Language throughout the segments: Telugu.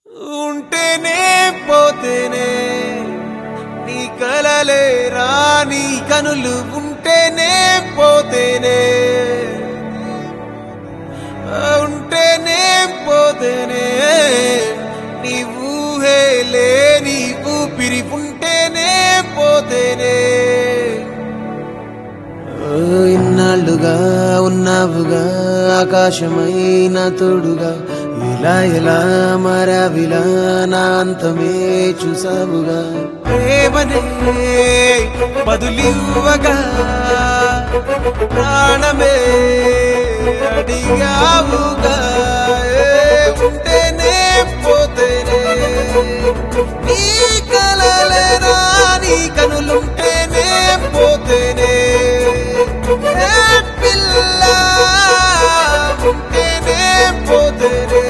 ఉంటేనే పోతేనే నీ కలలే రాని కనులు ఉంటేనే పోతేనే ఉంటేనే పోతేనే నీ ఊహే లేని ఊపిరి ఉంటేనే పోతేనే ఇన్నాళ్ళుగా ఉన్నావుగా ఆకాశమైన తోడుగా ఇలా ఎలా మారావిలా నా అంతమే చూసావుగా ప్రేమనే బదులివ్వగా ప్రాణమే అడిగావుగా ఉంటేనే పోతేనే నీ కలలేనా నీ కనులుంటేనే పోతేనే పిల్ల ఉంటేనే పోతేనే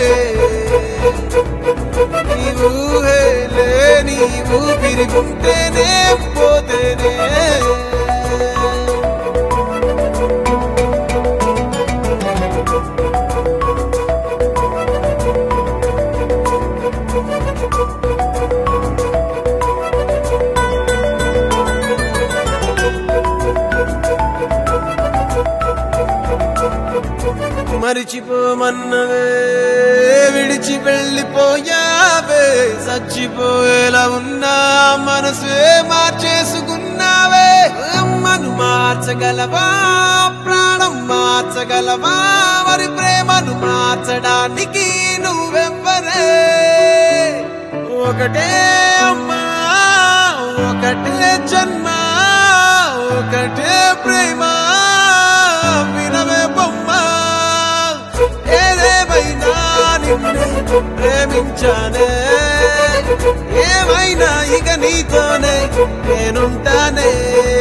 నీవు నీవు పిరుగుంటేనే పోతేనే మరిచిపోమన్నవే విడిచి వెళ్ళిపోయావే చచ్చిపోయేలా ఉన్నా మనసే మార్చేసుకున్నావే అమ్మను మార్చగలవా ప్రాణం మార్చగలవా మరి ప్రేమను మార్చడానికి నువ్వెవ్వరే ఒకటే అమ్మా ఒకటే జన్మ ఒకటే ప్రేమ వినవే బొమ్మ ఏదేమైనా నిన్నే ప్రేమించానే ఏమైనా ఇక నీతోనే నేనుంటానే